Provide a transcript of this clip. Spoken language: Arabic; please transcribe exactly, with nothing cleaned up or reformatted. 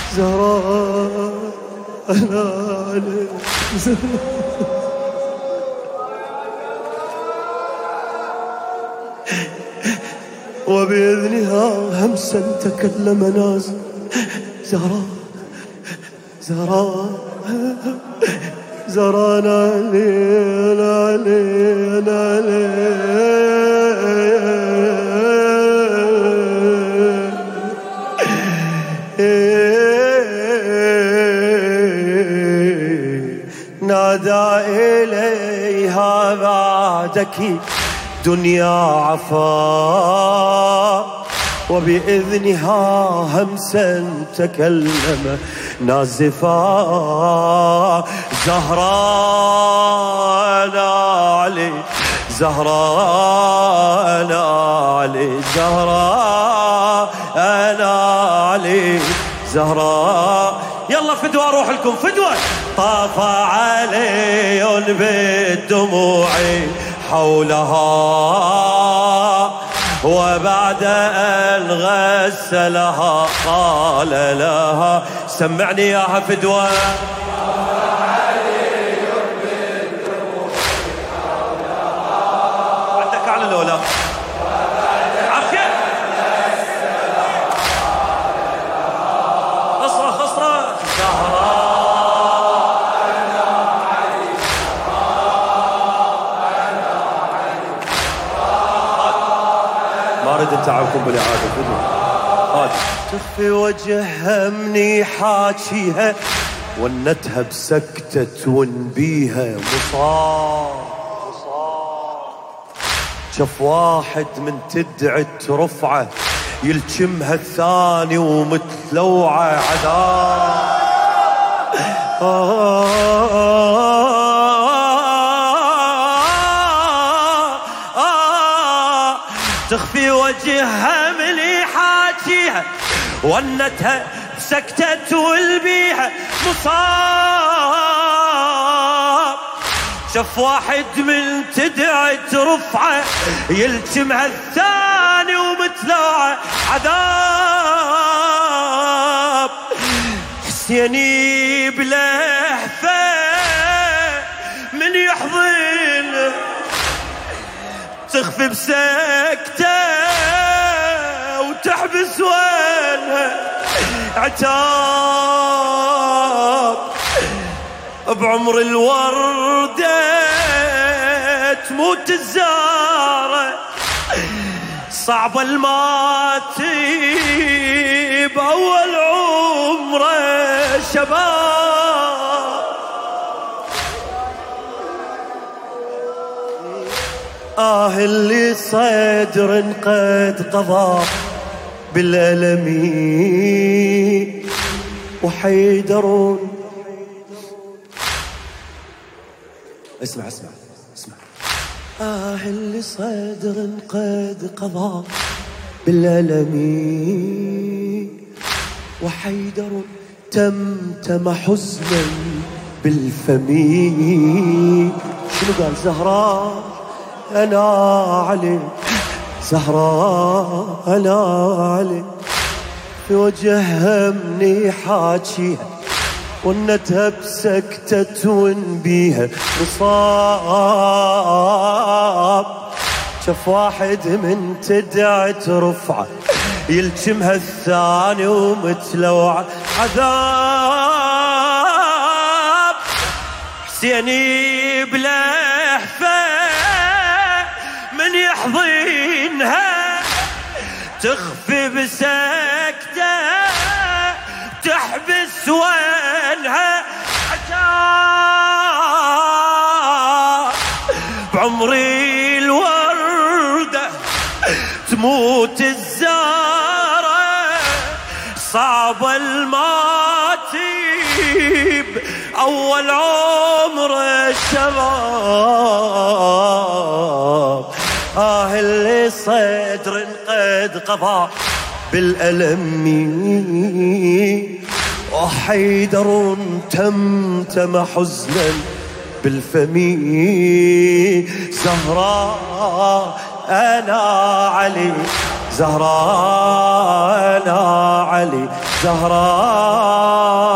زهراء أنا علي وبإذنها همسا تكلم ناز زهراء زهراء زهراء نالي نالي نالي نادى إليها بعدك دنيا عفا وبإذنها همسا تكلم نازفا زهراء أنا علي زهراء أنا علي زهراء أنا علي زهراء. يلا فدوى روح لكم فدوى. طاف علي بالدموع حولها وبعد أن غسلها قال لها سمعني ياها فدوى. عندك على الأولى عافية اصرخ اصرخ أريد أتعبكم بالإعادة هذه. تخفي وجهها مني حاكيها ونتها بسكتة ونبيها مصاب شف واحد من تدعي ترفعه يلجمها الثاني ومتلوعة عذاب. تخفي وجهها ملي حاجيها ونتها سكتت والبيها مصاب شف واحد من تدعي ترفعه يلجمها الثاني ومتلوعه عذاب. حسيني بلهفه من يحضن تخفي بسكتة وتحبس وينها عتاب. بعمر الوردة تموت الزارة صعبة الماتي بأول عمره شباب. آه اللي صدر قد قضى بالألم وحيدرون. اسمع اسمع اسمع. آه اللي صدر قد قضى بالألم وحيدرون تمتم حزنا بالفم. شنو قال؟ زهراء أنا علي زهراء أنا علي في وجهها مني حاجيها ونتها بسكتة ونبيها مصاب. شف واحد من تدعي ترفعه يلجمها الثاني ومتلوعة عذاب. حسيني بلهفة من يحضنها تخفي بسكتة تحبس وينها عتاب. بعمري الوردة تموت الزارة صعب الماتيب أول عمر الشباب. آه اللي صدر قد قضى بالألم وحيدر تمتم حزنا بالفم. زهراء أنا علي زهراء أنا علي زهراء